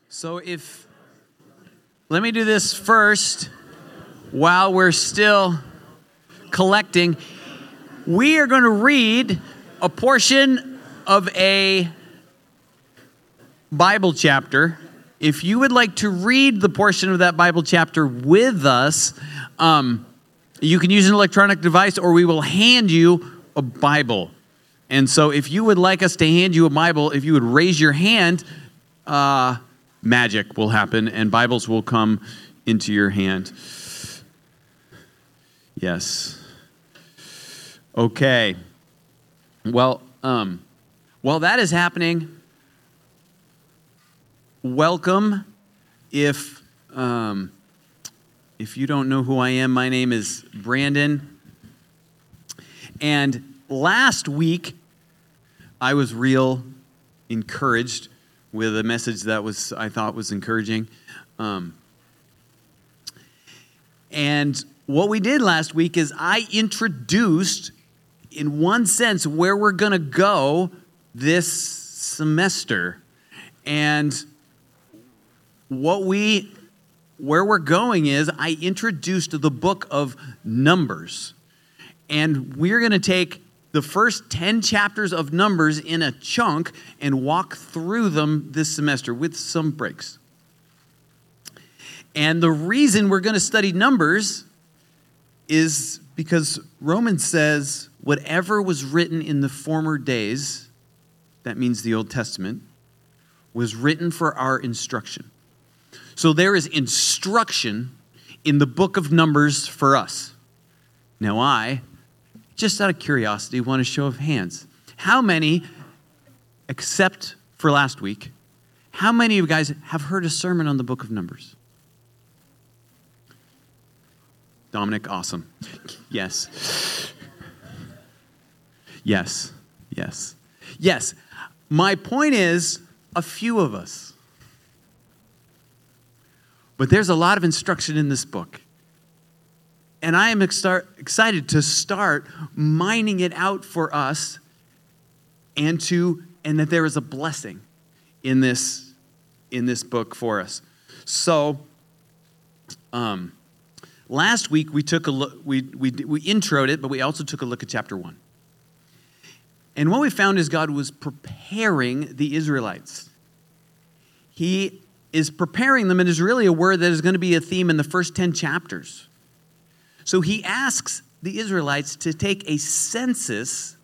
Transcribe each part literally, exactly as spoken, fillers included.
So if, let me do this first while we're still collecting. We are going to read a portion of a Bible chapter. If you would like to read the portion of that Bible chapter with us, um, you can use an electronic device or we will hand you a Bible. And so if you would like us to hand you a Bible, if you would raise your hand, uh, magic will happen and Bibles will come into your hand. Yes. Okay. Well, um, while that is happening, welcome. If um, if you don't know who I am, my name is Brandon. And last week, I was real encouraged with a message that was I thought was encouraging. Um, and what we did last week is I introduced, in one sense, where we're going to go this semester. And what we, where we're going is I introduced the book of Numbers. And we're going to take the first ten chapters of Numbers in a chunk and walk through them this semester with some breaks. And the reason we're going to study Numbers is because Romans says whatever was written in the former days, that means the Old Testament, was written for our instruction. So there is instruction in the book of Numbers for us. Now I, just out of curiosity, want a show of hands. How many, except for last week, how many of you guys have heard a sermon on the book of Numbers? Dominic, awesome. Yes. Yes. Yes. Yes. My point is, a few of us. But there's a lot of instruction in this book. And I am ex- excited to start mining it out for us and to and that there is a blessing in this in this book for us. So um last week we took a look we we we introed it, but we also took a look at chapter one. And what we found is God was preparing the Israelites. He is preparing them, and is really a word that is going to be a theme in the first ten chapters. So he asks the Israelites to take a census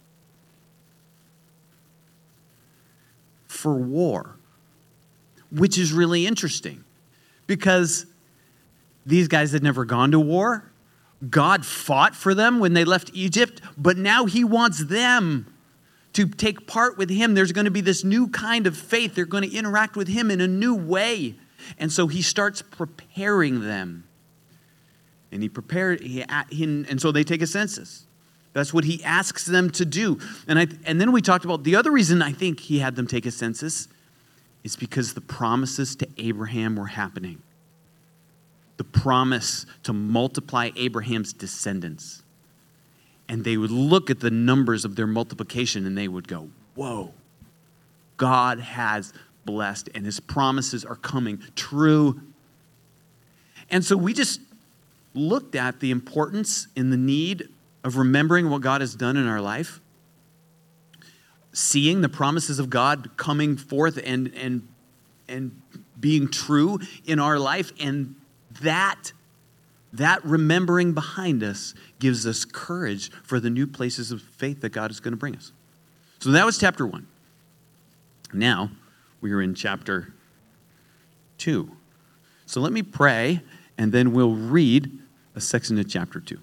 for war, which is really interesting because these guys had never gone to war. God fought for them when they left Egypt, but now he wants them to take part with him. There's going to be this new kind of faith. They're going to interact with him in a new way. And so he starts preparing them. And he prepared, he, he, and so they take a census. That's what he asks them to do. And I, and then we talked about the other reason I think he had them take a census is because the promises to Abraham were happening. The promise to multiply Abraham's descendants. And they would look at the numbers of their multiplication and they would go, whoa, God has blessed and his promises are coming true. And so we just looked at the importance and the need of remembering what God has done in our life, seeing the promises of God coming forth and, and, and being true in our life, and that That remembering behind us gives us courage for the new places of faith that God is going to bring us. So that was chapter one. Now, we are in chapter two. So let me pray, and then we'll read a section of chapter two.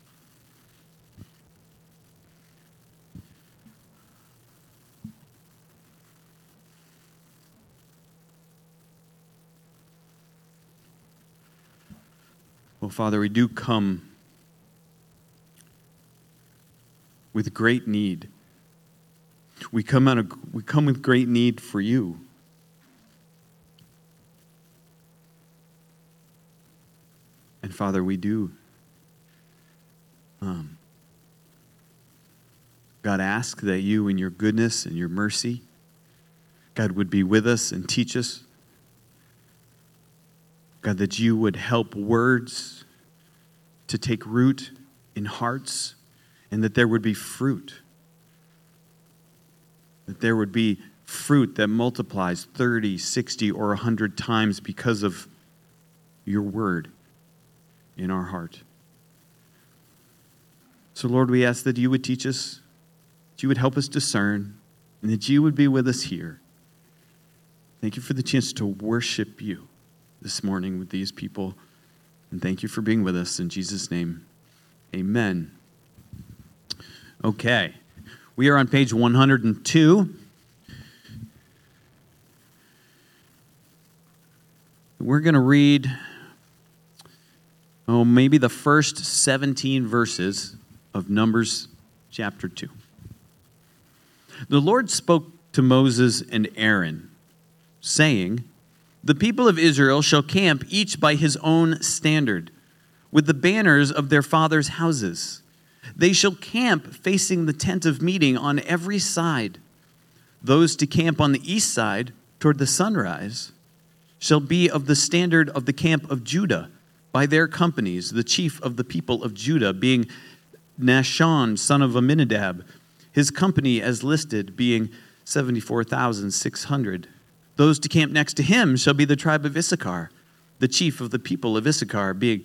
Well, Father, we do come with great need. We come out of, we come with great need for you. And Father, we do. Um, God, ask that you in your goodness and your mercy, God, would be with us and teach us. God, that you would help words to take root in hearts, and that there would be fruit. That there would be fruit that multiplies thirty, sixty, or one hundred times because of your word in our heart. So, Lord, we ask that you would teach us, that you would help us discern, and that you would be with us here. Thank you for the chance to worship you this morning with these people. And thank you for being with us. In Jesus' name, amen. Okay, we are on page one hundred two. We're going to read, oh, maybe the first seventeen verses of Numbers chapter two. The Lord spoke to Moses and Aaron, saying, "The people of Israel shall camp each by his own standard, with the banners of their fathers' houses. They shall camp facing the tent of meeting on every side. Those to camp on the east side toward the sunrise shall be of the standard of the camp of Judah, by their companies, the chief of the people of Judah being Nahshon, son of Amminadab, his company as listed being seventy-four thousand six hundred. Those to camp next to him shall be the tribe of Issachar, the chief of the people of Issachar being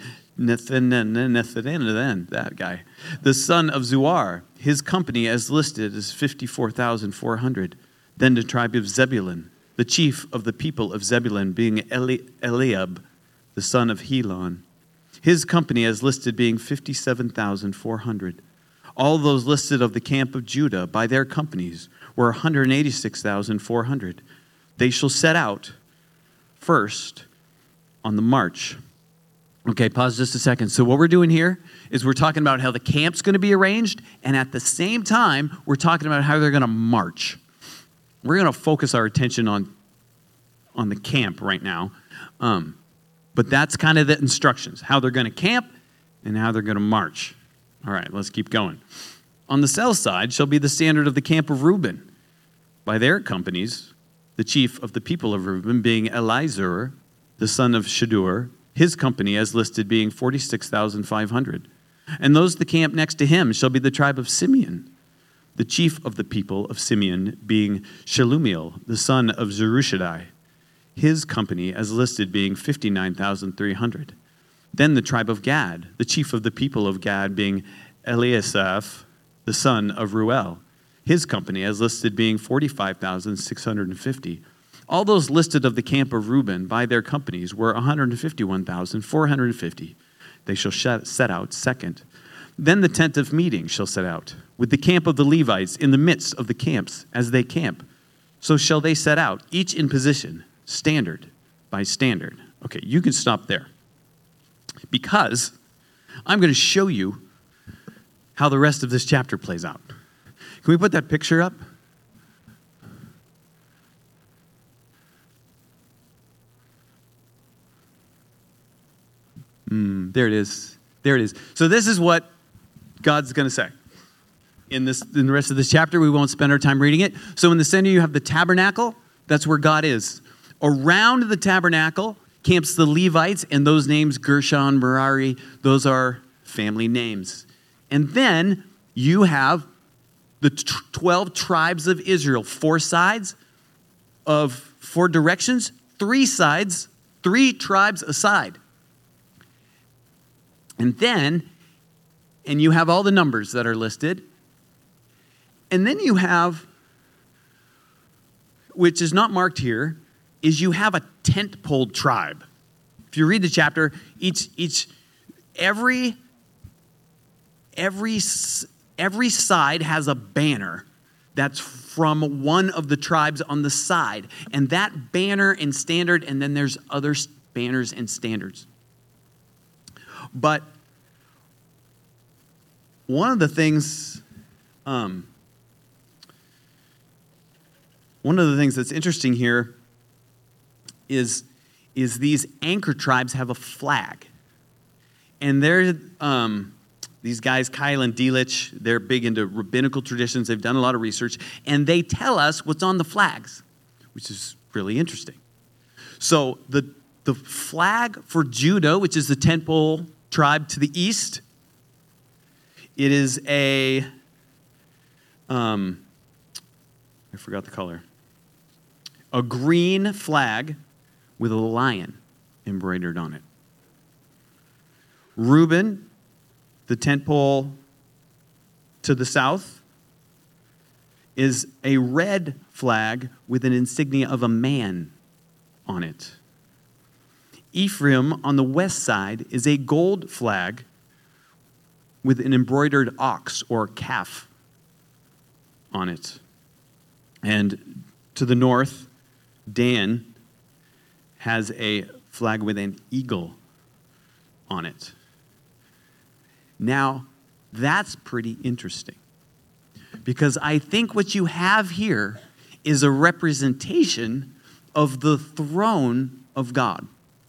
Nethanen, that guy, the son of Zuar, his company as listed is fifty-four thousand four hundred. Then the tribe of Zebulun, the chief of the people of Zebulun being Eli- Eliab, the son of Helon, his company as listed being fifty-seven thousand four hundred. All those listed of the camp of Judah by their companies were one hundred eighty-six thousand four hundred. They shall set out first on the march. Okay, pause just a second. So what we're doing here is we're talking about how the camp's going to be arranged, and at the same time, we're talking about how they're going to march. We're going to focus our attention on, on the camp right now. Um, but that's kind of the instructions, how they're going to camp and how they're going to march. All right, let's keep going. On the south side shall be the standard of the camp of Reuben. By their companies, the chief of the people of Reuben being Elizur, the son of Shadur, his company as listed being forty-six thousand five hundred. And those that camp next to him shall be the tribe of Simeon. The chief of the people of Simeon being Shelumiel, the son of Zerushadai, his company as listed being fifty-nine thousand three hundred. Then the tribe of Gad, the chief of the people of Gad being Eliasaph, the son of Ruel, his company as listed being forty-five thousand six hundred fifty. All those listed of the camp of Reuben by their companies were one hundred fifty-one thousand four hundred fifty. They shall set out second. Then the tent of meeting shall set out, with the camp of the Levites in the midst of the camps as they camp. So shall they set out, each in position, standard by standard. Okay, you can stop there. Because I'm going to show you how the rest of this chapter plays out. Can we put that picture up? Mm, there it is. There it is. So this is what God's going to say. In this, in the rest of this chapter, we won't spend our time reading it. So in the center, you have the tabernacle. That's where God is. Around the tabernacle camps the Levites, and those names, Gershon, Merari, those are family names. And then you have the twelve tribes of Israel, four sides of four directions, three sides, three tribes aside. And then, and you have all the numbers that are listed. And then you have, which is not marked here, is you have a tent-pole tribe. If you read the chapter, each, each, every, every, every side has a banner that's from one of the tribes on the side. And that banner and standard, and then there's other banners and standards. But one of the things, um, one of the things that's interesting here is, is these anchor tribes have a flag. And they're, um, these guys, Kyle and Delitzsch, they're big into rabbinical traditions. They've done a lot of research. And they tell us what's on the flags, which is really interesting. So the The flag for Judah, which is the tent pole tribe to the east, it is a, um, I forgot the color, a green flag with a lion embroidered on it. Reuben, the tent pole to the south, is a red flag with an insignia of a man on it. Ephraim, on the west side, is a gold flag with an embroidered ox or calf on it. And to the north, Dan has a flag with an eagle on it. Now, that's pretty interesting, because I think what you have here is a representation of the throne of God.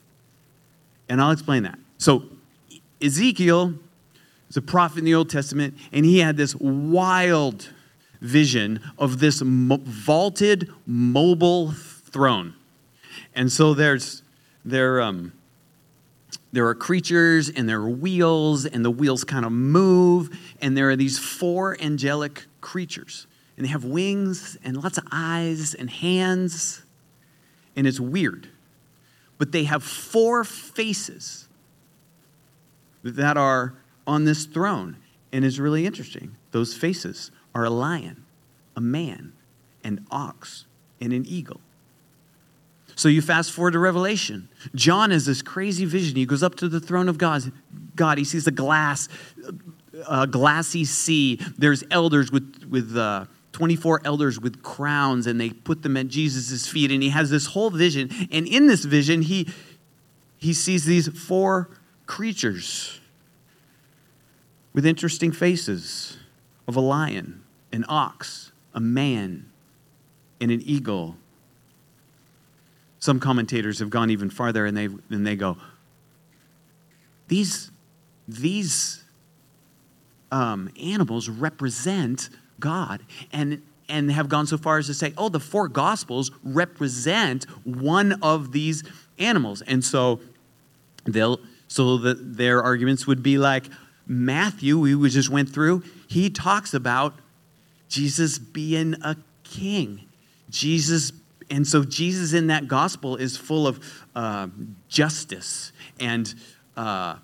And I'll explain that. So Ezekiel is a prophet in the Old Testament, and he had this wild vision of this mo- vaulted, mobile throne. And so there's there um there are creatures and there are wheels, and the wheels kind of move, and there are these four angelic creatures, and they have wings and lots of eyes and hands, and it's weird. But they have four faces that are on this throne, and it's really interesting. Those faces are a lion, a man, an ox, and an eagle. So you fast forward to Revelation. John has this crazy vision. He goes up to the throne of God. God, he sees a glass, a glassy sea. There's elders with with uh, twenty-four elders with crowns, and they put them at Jesus' feet. And he has this whole vision. And in this vision, he he sees these four creatures with interesting faces of a lion, an ox, a man, and an eagle. Some commentators have gone even farther, and they and they go, these these um, animals represent God, and and have gone so far as to say, oh, the four Gospels represent one of these animals, and so they'll so that their arguments would be like Matthew, we just went through. He talks about Jesus being a king, Jesus. And so Jesus in that gospel is full of uh, justice and uh,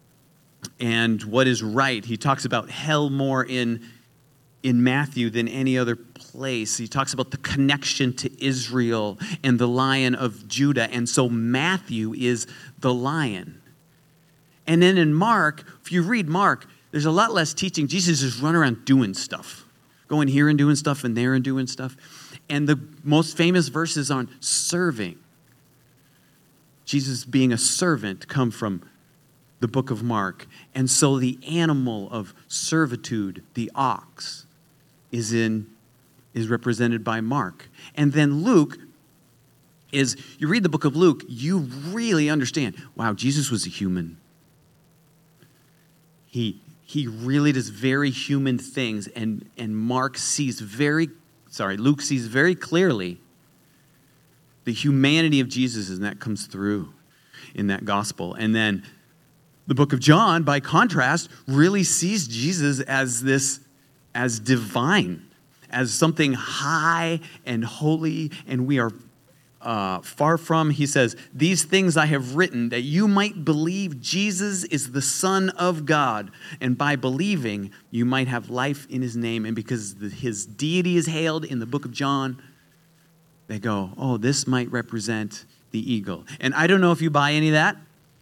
and what is right. He talks about hell more in in Matthew than any other place. He talks about the connection to Israel and the Lion of Judah. And so Matthew is the lion. And then in Mark, if you read Mark, there's a lot less teaching. Jesus is running around doing stuff, going here and doing stuff and there and doing stuff. And the most famous verses on serving, Jesus being a servant, come from the book of Mark. And so the animal of servitude, the ox, is in is represented by Mark. And then Luke is, you read the book of Luke, you really understand, wow, Jesus was a human. He he really does very human things, and, and Mark sees very Sorry, Luke sees very clearly the humanity of Jesus, and that comes through in that gospel. And then the book of John, by contrast, really sees Jesus as this, as divine, as something high and holy, and we are uh, far from. He says, these things I have written that you might believe Jesus is the Son of God, and by believing you might have life in his name. And because the, his deity is hailed in the book of John, they go, oh, this might represent the eagle. And I don't know if you buy any of that,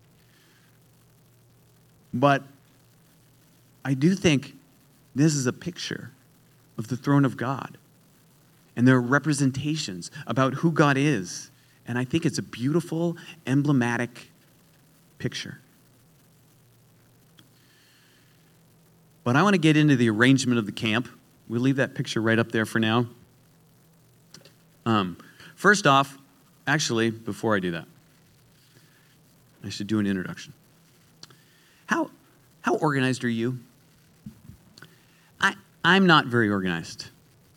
but I do think this is a picture of the throne of God. And there are representations about who God is. And I think it's a beautiful, emblematic picture. But I want to get into the arrangement of the camp. We'll leave that picture right up there for now. Um, first off, actually, before I do that, I should do an introduction. How, how organized are you? I, I'm not very organized,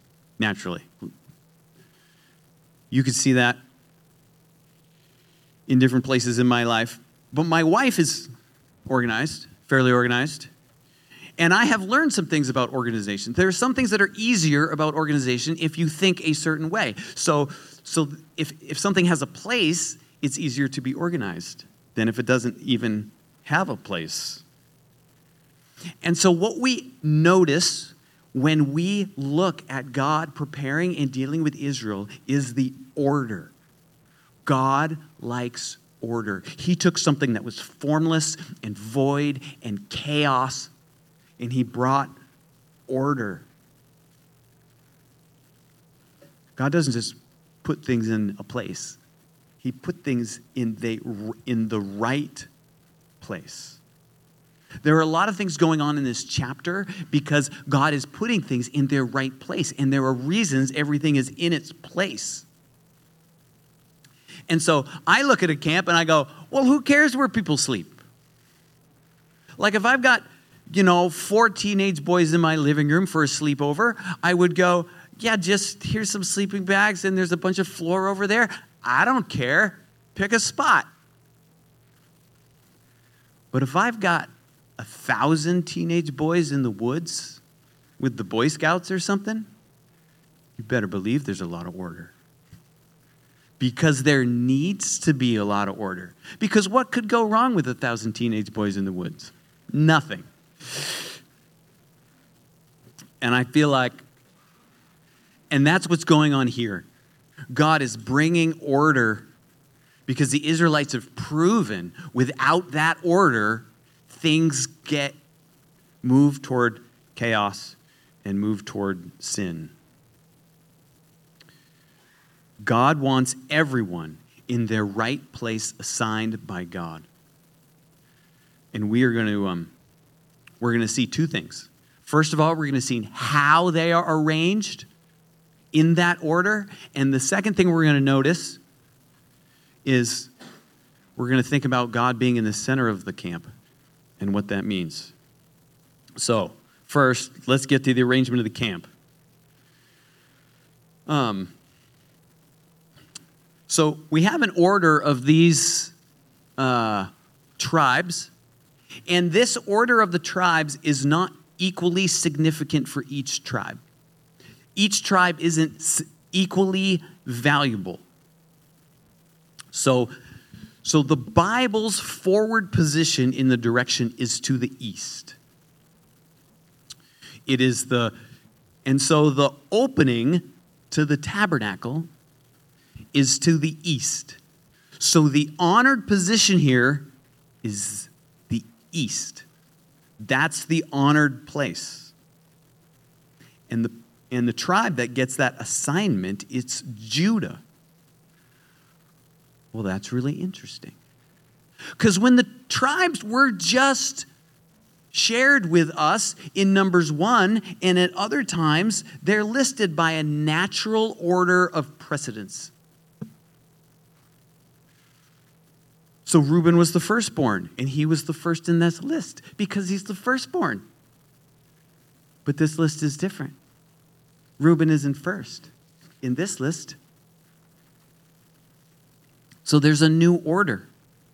naturally. You could see that in different places in my life. But my wife is organized, fairly organized. And I have learned some things about organization. There are some things that are easier about organization if you think a certain way. So, so if, if something has a place, it's easier to be organized than if it doesn't even have a place. And so what we notice when we look at God preparing and dealing with Israel is the order. God likes order. He took something that was formless and void and chaos, and he brought order. God doesn't just put things in a place. He put things in the, in the right place. There are a lot of things going on in this chapter because God is putting things in their right place, and there are reasons everything is in its place. And so I look at a camp and I go, well, who cares where people sleep? Like if I've got, you know, four teenage boys in my living room for a sleepover, I would go, yeah, just here's some sleeping bags and there's a bunch of floor over there. I don't care. Pick a spot. But if I've got a thousand teenage boys in the woods with the Boy Scouts or something, you better believe there's a lot of order. Because there needs to be a lot of order. Because what could go wrong with a thousand teenage boys in the woods? Nothing. And I feel like, and that's what's going on here. God is bringing order because the Israelites have proven without that order, things get moved toward chaos and move toward sin. God wants everyone in their right place assigned by God. And we are going to um, we're going to see two things. First of all, we're going to see how they are arranged in that order. And the second thing we're going to notice is we're going to think about God being in the center of the camp and what that means. So, first, let's get to the arrangement of the camp. Um. So we have an order of these uh, tribes, and this order of the tribes is not equally significant for each tribe. Each tribe isn't equally valuable. So, so the Bible's forward position in the direction is to the east. It is the, and so the opening to the tabernacle is to the east. So the honored position here is the east. That's the honored place. And the and the tribe that gets that assignment, it's Judah. Well, that's really interesting. Because when the tribes were just shared with us in Numbers one, and at other times, they're listed by a natural order of precedence. So Reuben was the firstborn, and he was the first in this list because he's the firstborn. But this list is different. Reuben isn't first in this list. So there's a new order.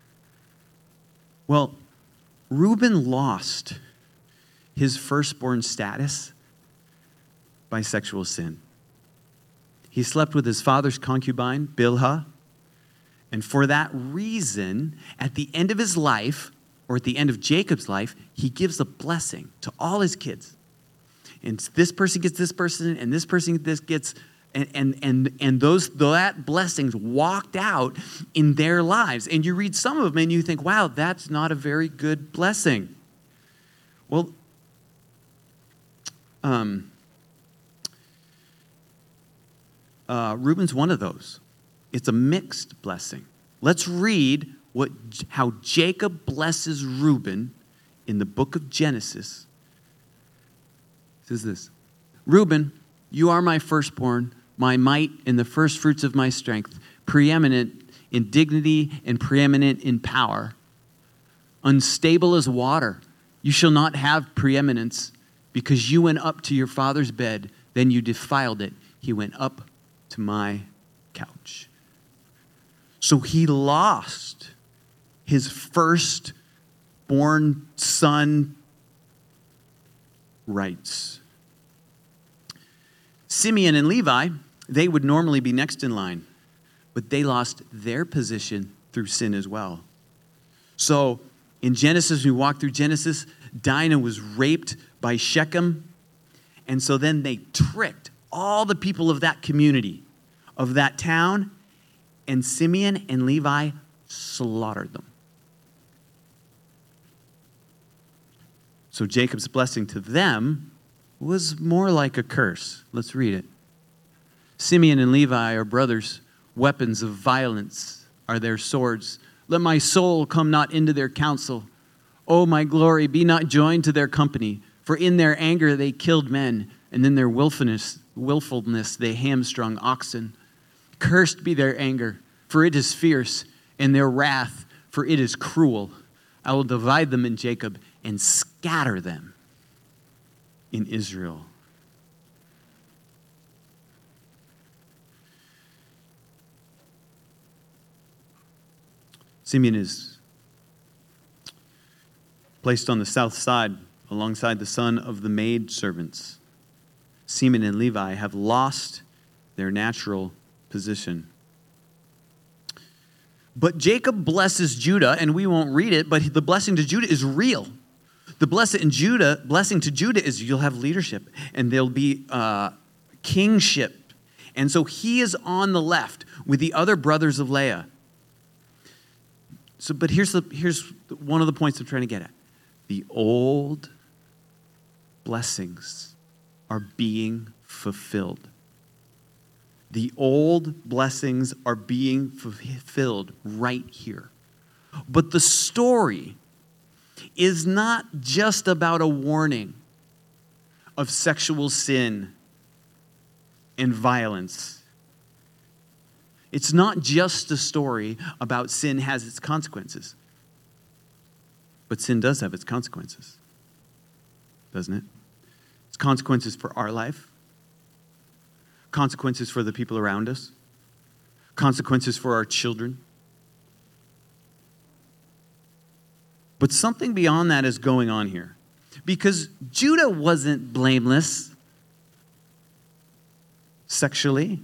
Well, Reuben lost his firstborn status by sexual sin. He slept with his father's concubine, Bilhah. And for that reason, at the end of his life, or at the end of Jacob's life, he gives a blessing to all his kids. And this person gets this person, and this person this gets, and and and and those that blessings walked out in their lives. And you read some of them, and you think, "Wow, that's not a very good blessing." Well, um, uh, Reuben's one of those. It's a mixed blessing. Let's read what how Jacob blesses Reuben in the book of Genesis. It says this: Reuben, you are my firstborn, my might and the first fruits of my strength, preeminent in dignity and preeminent in power, unstable as water. You shall not have preeminence because you went up to your father's bed, then you defiled it. He went up to my couch. So he lost his firstborn son rights. Simeon and Levi, they would normally be next in line, but they lost their position through sin as well. So in Genesis, we walk through Genesis, Dinah was raped by Shechem. And so then they tricked all the people of that community, of that town, and Simeon and Levi slaughtered them. So Jacob's blessing to them was more like a curse. Let's read it. Simeon and Levi are brothers. Weapons of violence are their swords. Let my soul come not into their counsel. O my glory, be not joined to their company. For in their anger they killed men, and in their willfulness, willfulness they hamstrung oxen. Cursed be their anger, for it is fierce, and their wrath, for it is cruel. I will divide them in Jacob and scatter them in Israel. Simeon is placed on the south side alongside the son of the maidservants. Simeon and Levi have lost their natural position. But Jacob blesses Judah, and we won't read it, but the blessing to Judah is real. The blessing in Judah, blessing to Judah is you'll have leadership, and there'll be uh, kingship. And so he is on the left with the other brothers of Leah. So, but here's the here's one of the points I'm trying to get at. The old blessings are being fulfilled. The old blessings are being fulfilled right here. But the story is not just about a warning of sexual sin and violence. It's not just a story about sin has its consequences. But sin does have its consequences, doesn't it? It's consequences for our life, consequences for the people around us, consequences for our children. But something beyond that is going on here. Because Judah wasn't blameless sexually.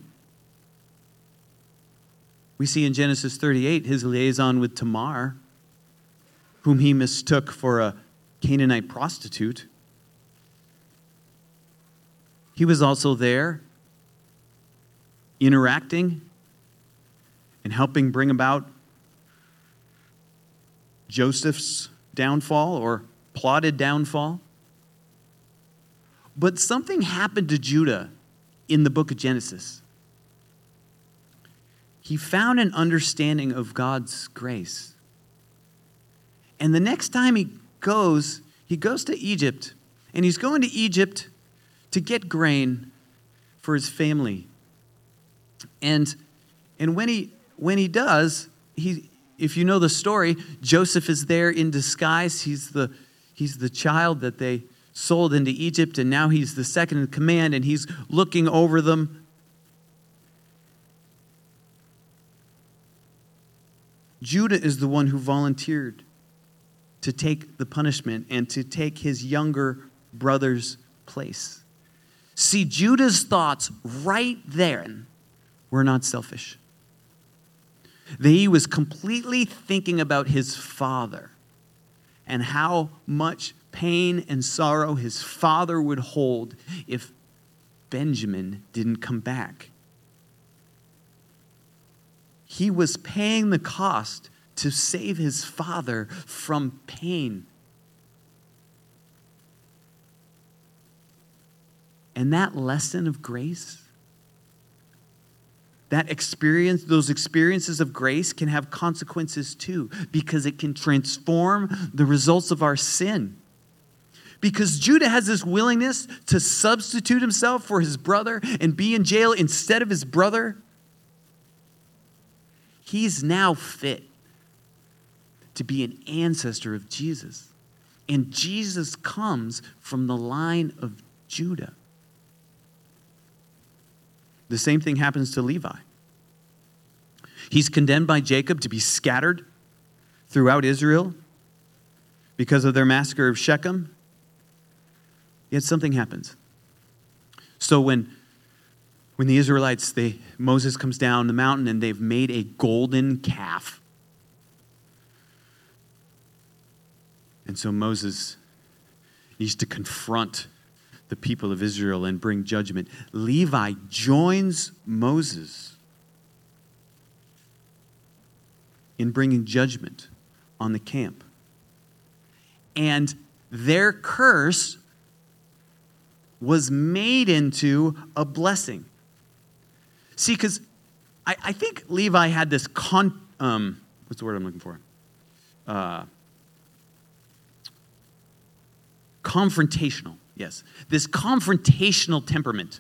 We see in Genesis thirty-eight his liaison with Tamar, whom he mistook for a Canaanite prostitute. He was also there interacting and helping bring about Joseph's downfall or plotted downfall. But something happened to Judah in the book of Genesis. He found an understanding of God's grace. And the next time he goes, he goes to Egypt, and he's going to Egypt to get grain for his family. And and when he when he does, he if you know the story, Joseph is there in disguise. He's the he's the child that they sold into Egypt, and now he's the second in command, and he's looking over them. Judah is the one who volunteered to take the punishment and to take his younger brother's place. See, Judah's thoughts right then were not selfish. He was completely thinking about his father and how much pain and sorrow his father would hold if Benjamin didn't come back. He was paying the cost to save his father from pain. And that lesson of grace, that experience, those experiences of grace can have consequences too, because it can transform the results of our sin. Because Judah has this willingness to substitute himself for his brother and be in jail instead of his brother. He's now fit to be an ancestor of Jesus. And Jesus comes from the line of Judah. The same thing happens to Levi. He's condemned by Jacob to be scattered throughout Israel because of their massacre of Shechem. Yet something happens. So when, when the Israelites, they, Moses comes down the mountain and they've made a golden calf. And so Moses needs to confront the people of Israel and bring judgment. Levi joins Moses in bringing judgment on the camp. And their curse was made into a blessing. See, because I, I think Levi had this con... Um, what's the word I'm looking for? Uh, confrontational, yes. This confrontational temperament.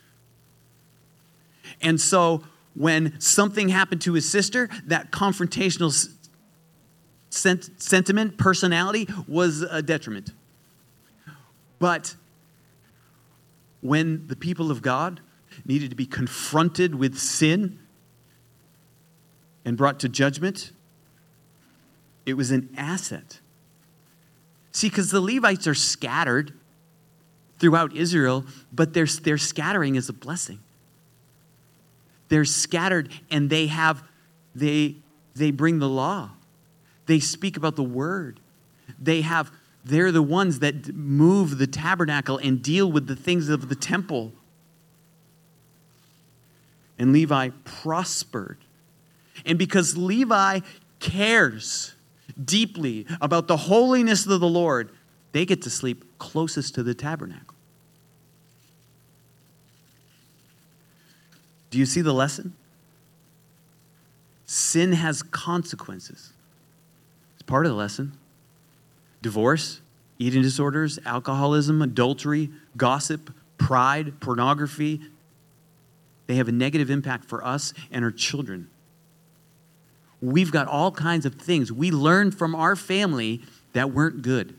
And so when something happened to his sister, that confrontational sent, sentiment, personality was a detriment. But when the people of God needed to be confronted with sin and brought to judgment, it was an asset. See, because the Levites are scattered throughout Israel, but their, their scattering is a blessing. They're scattered and they have, they, they bring the law. They speak about the word. They have, they're the ones that move the tabernacle and deal with the things of the temple. And Levi prospered. And because Levi cares deeply about the holiness of the Lord, they get to sleep closest to the tabernacle. Do you see the lesson? Sin has consequences. It's part of the lesson. Divorce, eating disorders, alcoholism, adultery, gossip, pride, pornography. They have a negative impact for us and our children. We've got all kinds of things we learned from our family that weren't good.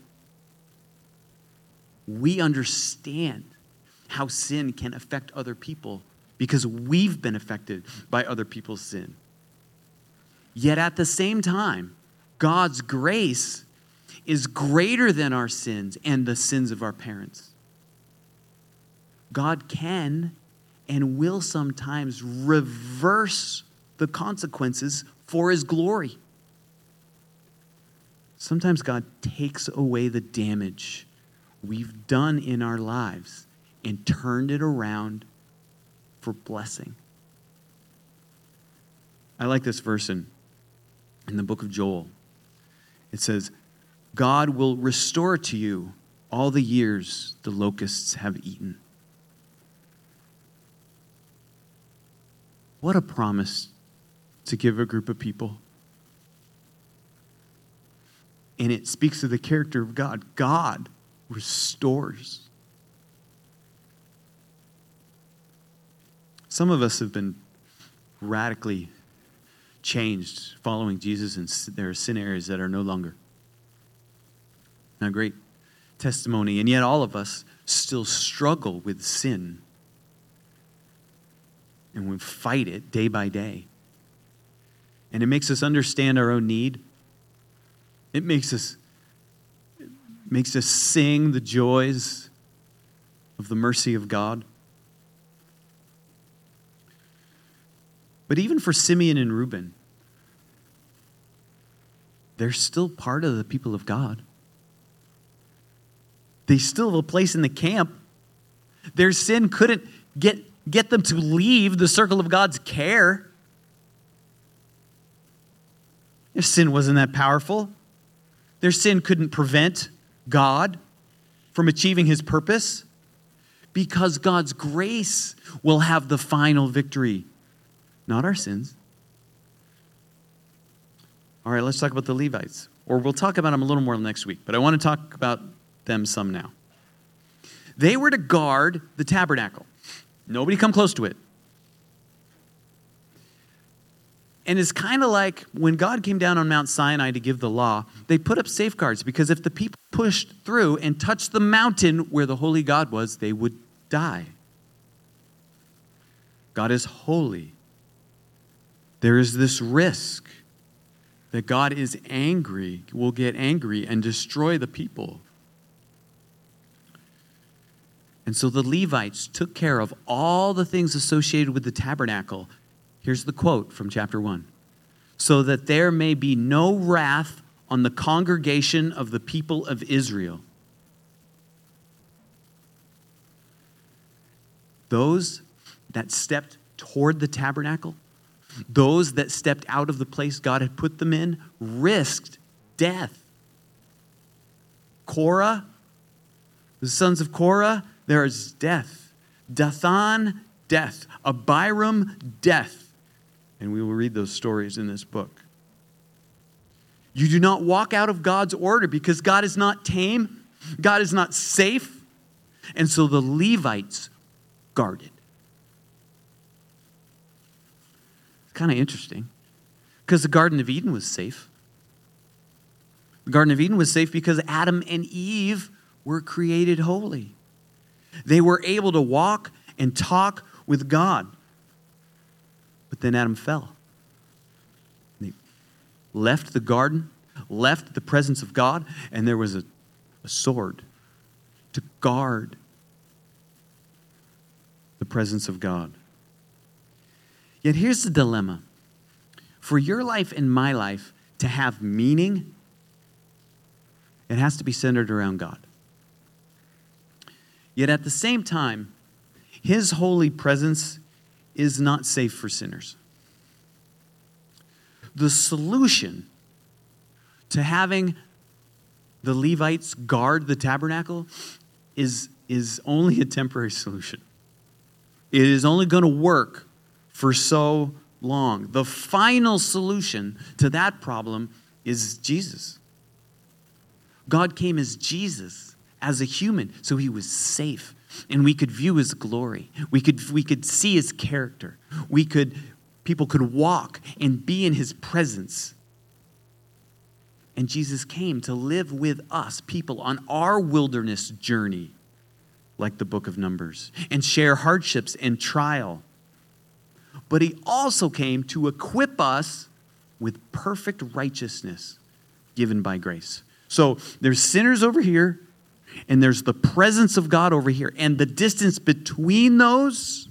We understand how sin can affect other people because we've been affected by other people's sin. Yet at the same time, God's grace is greater than our sins and the sins of our parents. God can and will sometimes reverse the consequences for his glory. Sometimes God takes away the damage we've done in our lives and turned it around for blessing. I like this verse in, in the book of Joel. It says, God will restore to you all the years the locusts have eaten. What a promise to give a group of people. And it speaks of the character of God. God restores. Some of us have been radically changed following Jesus, and there are sin areas that are no longer. Now, great testimony, and yet all of us still struggle with sin. And we fight it day by day. And it makes us understand our own need. It makes us, it makes us sing the joys of the mercy of God. But even for Simeon and Reuben, they're still part of the people of God. They still have a place in the camp. Their sin couldn't get, get them to leave the circle of God's care. Their sin wasn't that powerful. Their sin couldn't prevent God from achieving his purpose, because God's grace will have the final victory, not our sins. All right, let's talk about the Levites. Or we'll talk about them a little more next week, but I want to talk about them some now. They were to guard the tabernacle. Nobody come close to it. And it's kind of like when God came down on Mount Sinai to give the law, they put up safeguards, because if the people pushed through and touched the mountain where the holy God was, they would die. God is holy. there is this risk that God is angry, will get angry and destroy the people. And so the Levites took care of all the things associated with the tabernacle. Here's the quote from chapter one. So that there may be no wrath on the congregation of the people of Israel. Those that stepped toward the tabernacle, those that stepped out of the place God had put them in, risked death. Korah, the sons of Korah, there is death. Dathan, death. Abiram, death. And we will read those stories in this book. You do not walk out of God's order because God is not tame. God is not safe. And so the Levites guarded. It's kind of interesting because the Garden of Eden was safe. The Garden of Eden was safe because Adam and Eve were created holy. They were able to walk and talk with God. But then Adam fell. He left the garden, left the presence of God, and there was a, a sword to guard the presence of God. Yet here's the dilemma. For your life and my life to have meaning, it has to be centered around God. Yet at the same time, His holy presence is not safe for sinners. The solution to having the Levites guard the tabernacle is, is only a temporary solution. It is only going to work for so long. The final solution to that problem is Jesus. God came as Jesus, as a human, so He was safe. And we could view His glory. We could, we could see His character. We could, people could walk and be in His presence. And Jesus came to live with us, people, on our wilderness journey, like the book of Numbers, and share hardships and trial. But He also came to equip us with perfect righteousness given by grace. So there's sinners over here, and there's the presence of God over here. And the distance between those,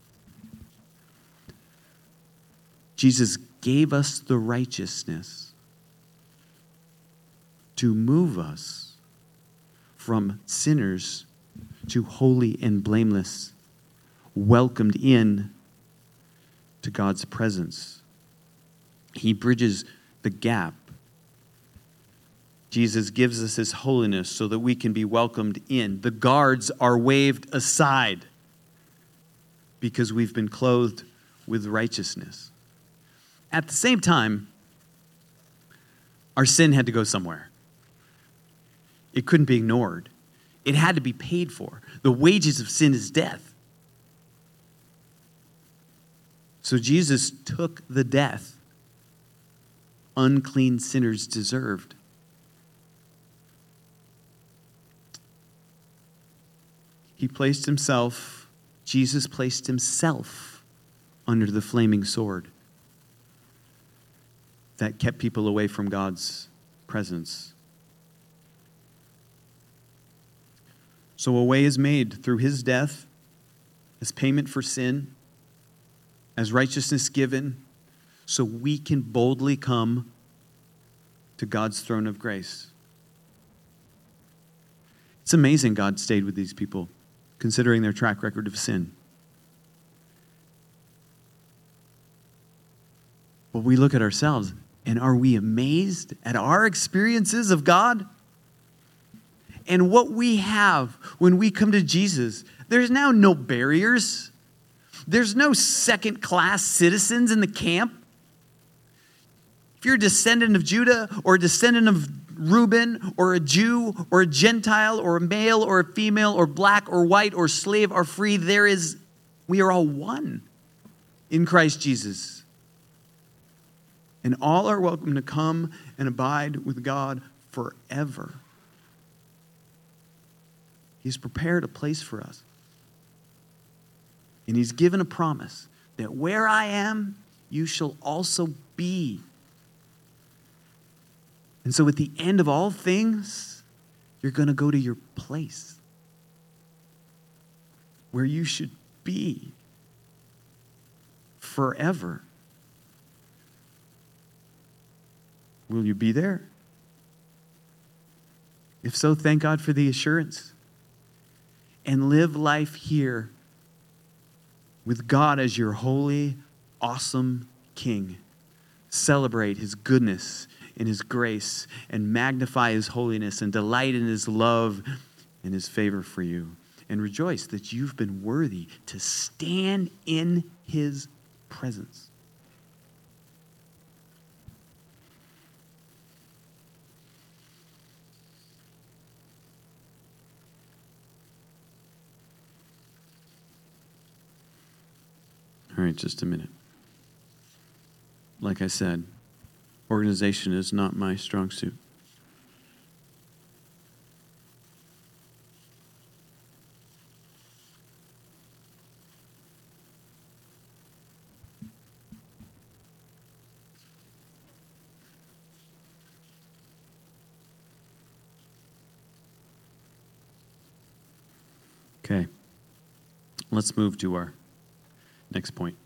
Jesus gave us the righteousness to move us from sinners to holy and blameless, welcomed in to God's presence. He bridges the gap. Jesus gives us His holiness so that we can be welcomed in. The guards are waved aside because we've been clothed with righteousness. At the same time, our sin had to go somewhere. It couldn't be ignored. It had to be paid for. The wages of sin is death. So Jesus took the death unclean sinners deserved. He placed himself, Jesus placed himself under the flaming sword that kept people away from God's presence. So a way is made through His death as payment for sin, as righteousness given, so we can boldly come to God's throne of grace. It's amazing God stayed with these people, considering their track record of sin. But we look at ourselves, and are we amazed at our experiences of God? And what we have when we come to Jesus, there's now no barriers. There's no second-class citizens in the camp. If you're a descendant of Judah or a descendant of Reuben or a Jew or a Gentile or a male or a female or black or white or slave or free, there is, we are all one in Christ Jesus. And all are welcome to come and abide with God forever. He's prepared a place for us. And He's given a promise that where I am, you shall also be. And so at the end of all things, you're going to go to your place where you should be forever. Will you be there? If so, thank God for the assurance. And live life here with God as your holy, awesome King. Celebrate his goodness and his grace and magnify his holiness and delight in his love and his favor for you. And rejoice that you've been worthy to stand in his presence. All right, just a minute. Like I said, organization is not my strong suit. Okay, let's move to our next point.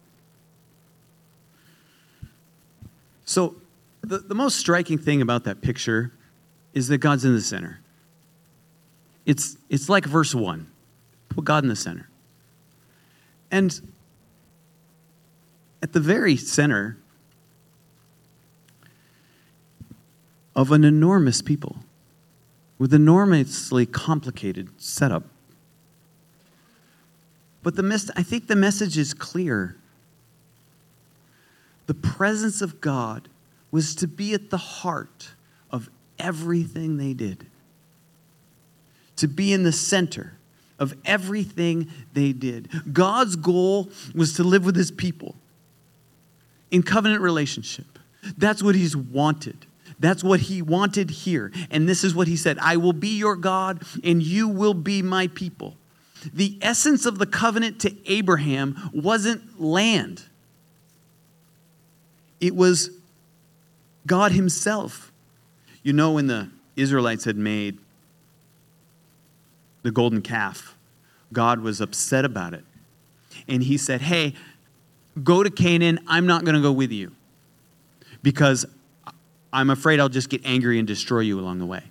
So the, the most striking thing about that picture is that God's in the center. It's, it's like verse one. Put God in the center. And at the very center of an enormous people with enormously complicated setup. But the mes- I think the message is clear. The presence of God was to be at the heart of everything they did. To be in the center of everything they did. God's goal was to live with his people in covenant relationship. That's what he's wanted. That's what he wanted here. And this is what he said, I will be your God and you will be my people. The essence of the covenant to Abraham wasn't land. It was God himself. You know, when the Israelites had made the golden calf, God was upset about it. And he said, hey, go to Canaan. I'm not going to go with you because I'm afraid I'll just get angry and destroy you along the way.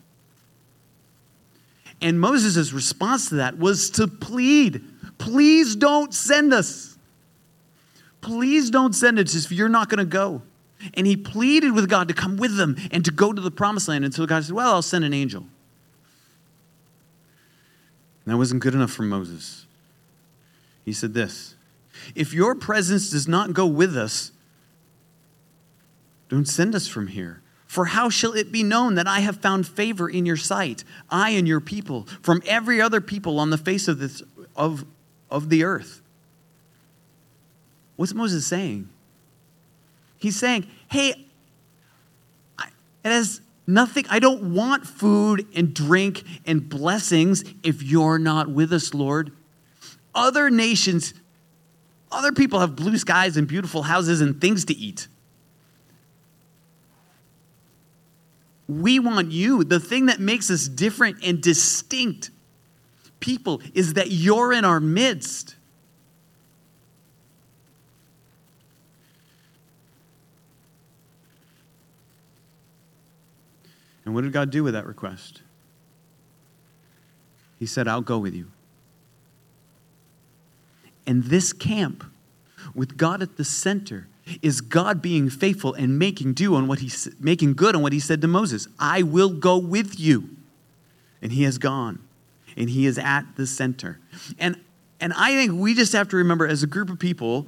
And Moses' response to that was to plead, please don't send us. Please don't send us if you're not going to go. And he pleaded with God to come with them and to go to the promised land until God said, well, I'll send an angel. And that wasn't good enough for Moses. He said this, if your presence does not go with us, don't send us from here. For how shall it be known that I have found favor in your sight, I and your people, from every other people on the face of this of, of the earth? What's Moses saying? He's saying, hey, I, it has nothing, I don't want food and drink and blessings if you're not with us, Lord. Other nations, other people have blue skies and beautiful houses and things to eat. We want you. The thing that makes us different and distinct people is that you're in our midst. And what did God do with that request? He said, I'll go with you. And this camp, with God at the center, is God being faithful and making do on what he making good on what he said to Moses. I will go with you. And he has gone. And he is at the center. And, and I think we just have to remember as a group of people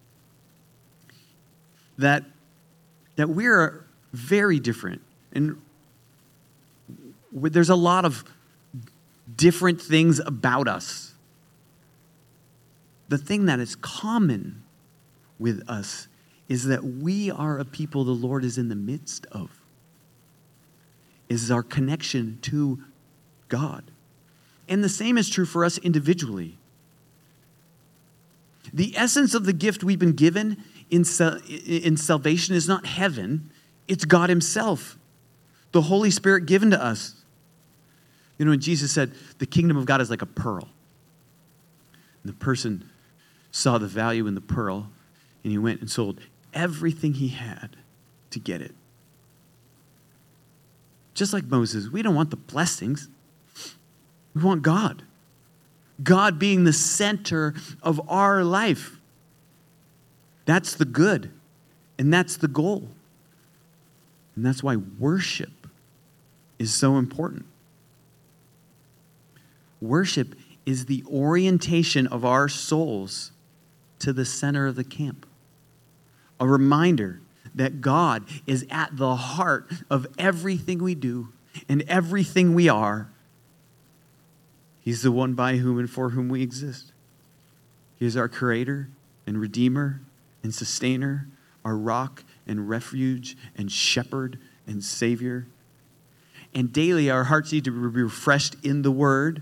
that, that we're very different. And there's a lot of different things about us. The thing that is common with us is that we are a people the Lord is in the midst of. Is our connection to God. And the same is true for us individually. The essence of the gift we've been given in, in salvation is not heaven, it's God himself, the Holy Spirit given to us. You know, when Jesus said, the kingdom of God is like a pearl. And the person saw the value in the pearl, and he went and sold everything he had to get it. Just like Moses, we don't want the blessings. We want God. God being the center of our life. That's the good, and that's the goal. And that's why worship is so important. Worship is the orientation of our souls to the center of the camp. A reminder that God is at the heart of everything we do and everything we are. He's the one by whom and for whom we exist. He is our creator and redeemer and sustainer, our rock and refuge and shepherd and savior. And daily our hearts need to be refreshed in the word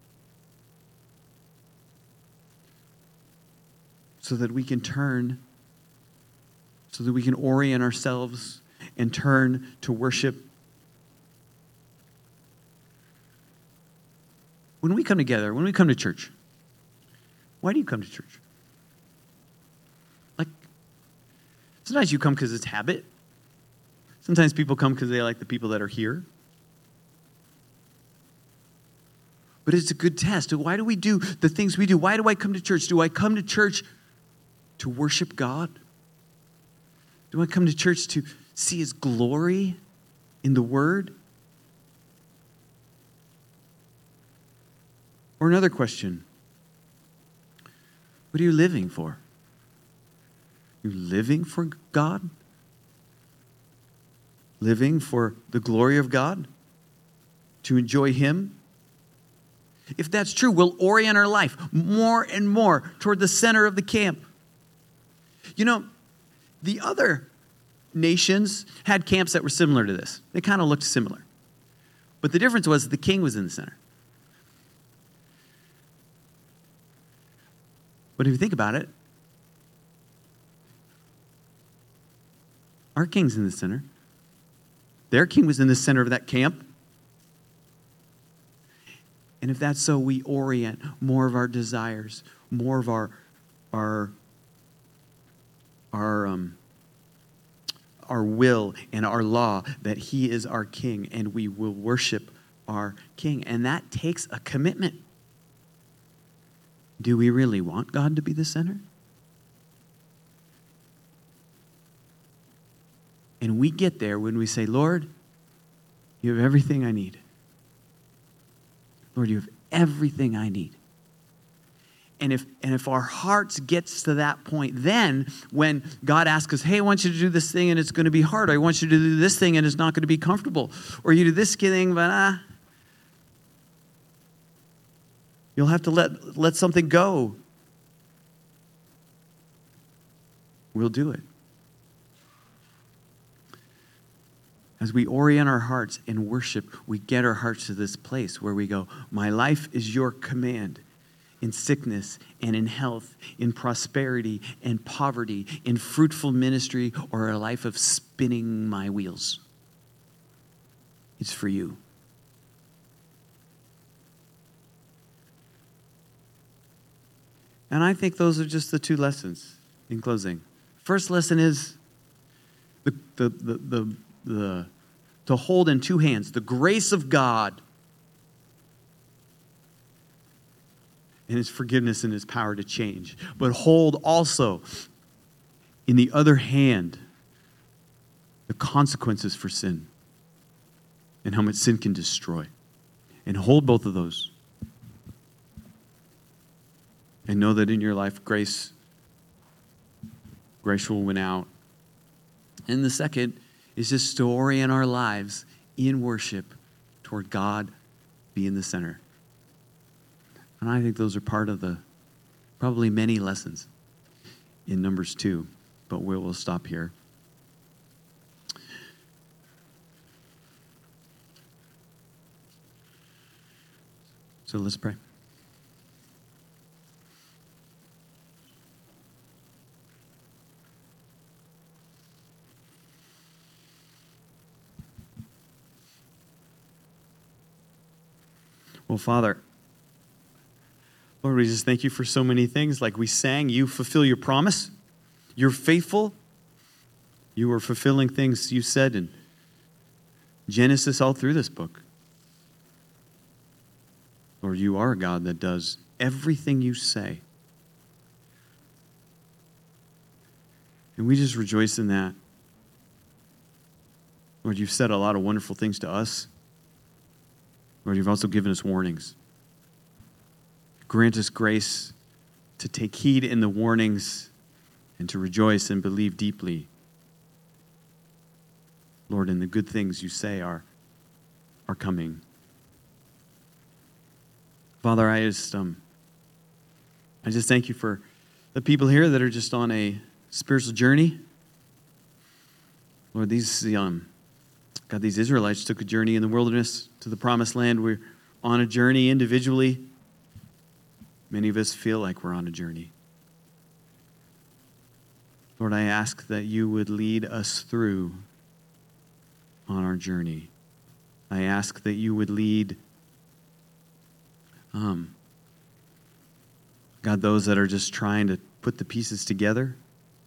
so that we can turn, so that we can orient ourselves and turn to worship. When we come together, when we come to church, why do you come to church? Like, sometimes you come because it's habit. Sometimes people come because they like the people that are here. But it's a good test. Why do we do the things we do? Why do I come to church? Do I come to church to worship God? Do I come to church to see his glory in the word? Or another question, what are you living for? Are you living for God? Living for the glory of God? To enjoy him? If that's true, we'll orient our life more and more toward the center of the camp. You know, the other nations had camps that were similar to this. They kind of looked similar. But the difference was the king was in the center. But if you think about it, our king's in the center. Their king was in the center of that camp. And if that's so, we orient more of our desires, more of our our our um, our will and our law that he is our king, and we will worship our king. And that takes a commitment. Do we really want God to be the center? And we get there when we say, Lord, you have everything I need. Lord, you have everything I need. And if and if our hearts gets to that point, then when God asks us, hey, I want you to do this thing and it's going to be hard. Or I want you to do this thing and it's not going to be comfortable. Or you do this thing, but ah. You'll have to let, let something go. We'll do it. As we orient our hearts in worship, we get our hearts to this place where we go, my life is your command. In sickness and in health, in prosperity and poverty, in fruitful ministry, or a life of spinning my wheels. It's for you. And I think those are just the two lessons in closing. First lesson is the, the, the, the, the, to hold in two hands the grace of God and his forgiveness and his power to change. But hold also in the other hand the consequences for sin and how much sin can destroy. And hold both of those. And know that in your life, grace, grace will win out. And the second is just to orient our lives in worship toward God being the center. And I think those are part of the probably many lessons in Numbers two. But we will stop here. So let's pray. Well, Father, Lord, we just thank you for so many things. Like we sang, you fulfill your promise. You're faithful. You are fulfilling things you said in Genesis all through this book. Lord, you are a God that does everything you say. And we just rejoice in that. Lord, you've said a lot of wonderful things to us. Lord, you've also given us warnings. Grant us grace to take heed in the warnings and to rejoice and believe deeply, Lord, in the good things you say are, are coming. Father, I just, um, I just thank you for the people here that are just on a spiritual journey. Lord, these, um, God, these Israelites took a journey in the wilderness to the promised land. We're on a journey individually. Many of us feel like we're on a journey. Lord, I ask that you would lead us through on our journey. I ask that you would lead, um, God, those that are just trying to put the pieces together.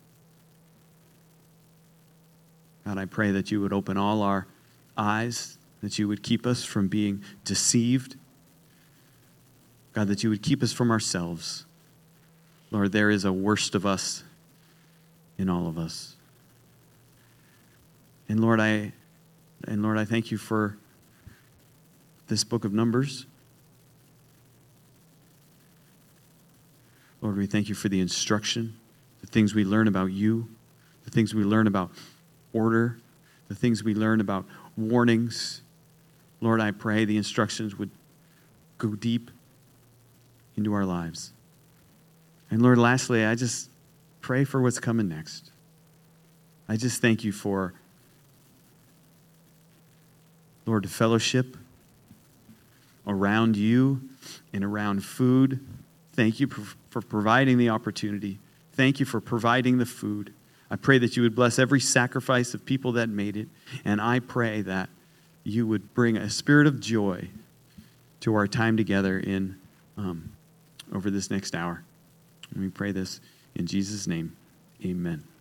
God, I pray that you would open all our eyes, that you would keep us from being deceived. God, that you would keep us from ourselves. Lord, there is a worst of us in all of us. And Lord, I and Lord, I thank you for this book of Numbers. Lord, we thank you for the instruction, the things we learn about you, the things we learn about order, the things we learn about warnings. Lord, I pray the instructions would go deep into our lives. And Lord, lastly, I just pray for what's coming next. I just thank you for, Lord, the fellowship around you and around food. Thank you for, for providing the opportunity. Thank you for providing the food. I pray that you would bless every sacrifice of people that made it. And I pray that you would bring a spirit of joy to our time together in um, over this next hour. And we pray this in Jesus' name. Amen.